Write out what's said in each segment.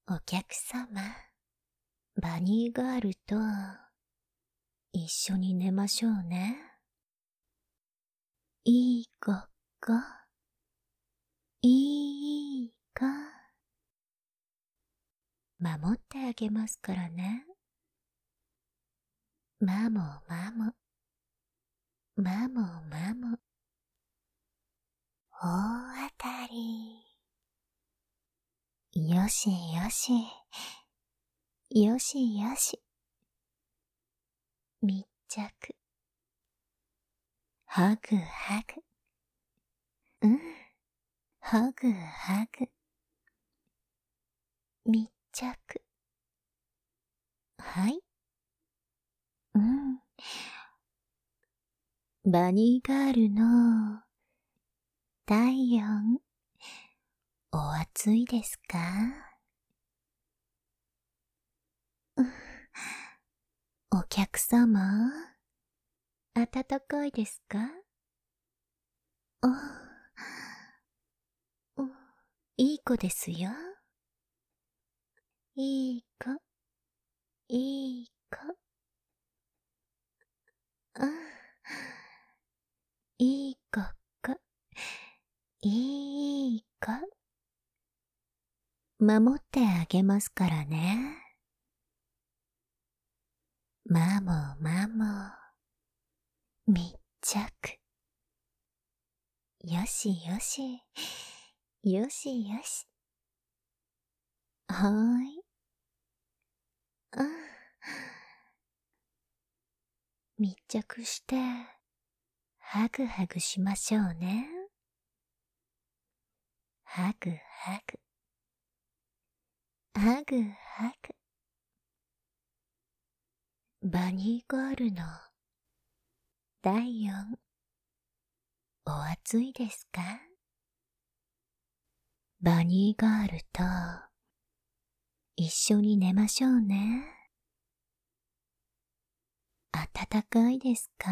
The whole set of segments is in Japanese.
お客様、バニーガールと一緒に寝ましょうね。いい子か、いいか、守ってあげますからね。マモマモ、マモマモ、大当たり。よしよし、よしよし。密着。ハグハグ。ハグハグ。密着。はい。バニーガールの体温、お熱いですか？お客様、暖かいですか？いい子ですよ。いい子、いい子。いい子か、いい子。守ってあげますからね。マモマモ、密着。よしよし、よしよし。はーい。密着して、ハグハグしましょうね。ハグハグ。ハグハグ。バニーガールの第4、お熱いですか？バニーガールと一緒に寝ましょうね。暖かいですか？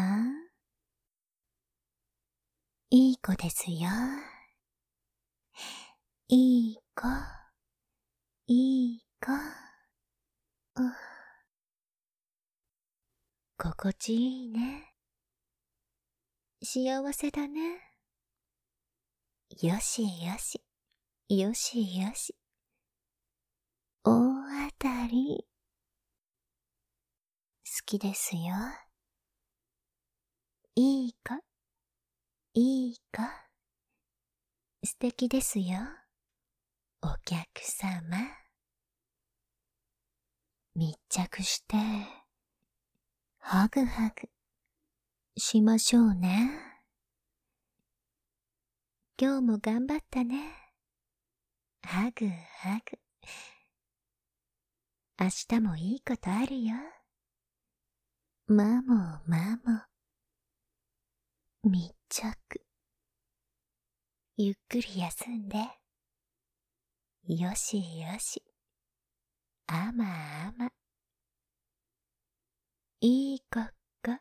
いい子ですよ。いい子、いい子。心地いいね。幸せだね。よしよし、よしよし。大当たり。好きですよ。いい子、いい子。素敵ですよ。お客様。密着して、ハグハグしましょうね。今日も頑張ったね。ハグハグ。明日もいいことあるよ。マモマモ。密着。ゆっくり休んで。よしよし。あまあま。いい子か。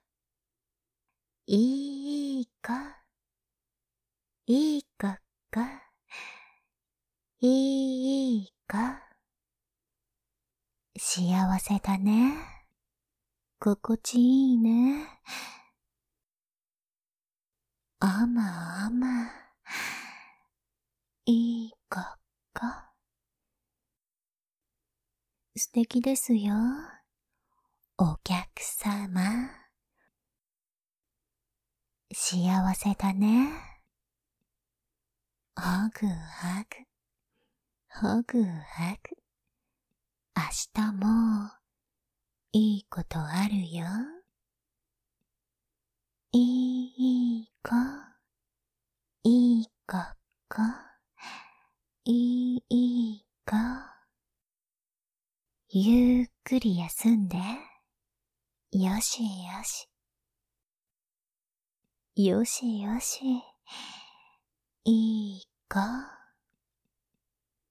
いい子。いい子か。いい子。幸せだね。心地いいね。あまあま。いい子か。素敵ですよ。お客様。幸せだね。ハグハグ。ハグハグ。明日もいいことあるよ。いい子。いい子か。いい子。ゆっくり休んで。よしよし。よしよし。いい子。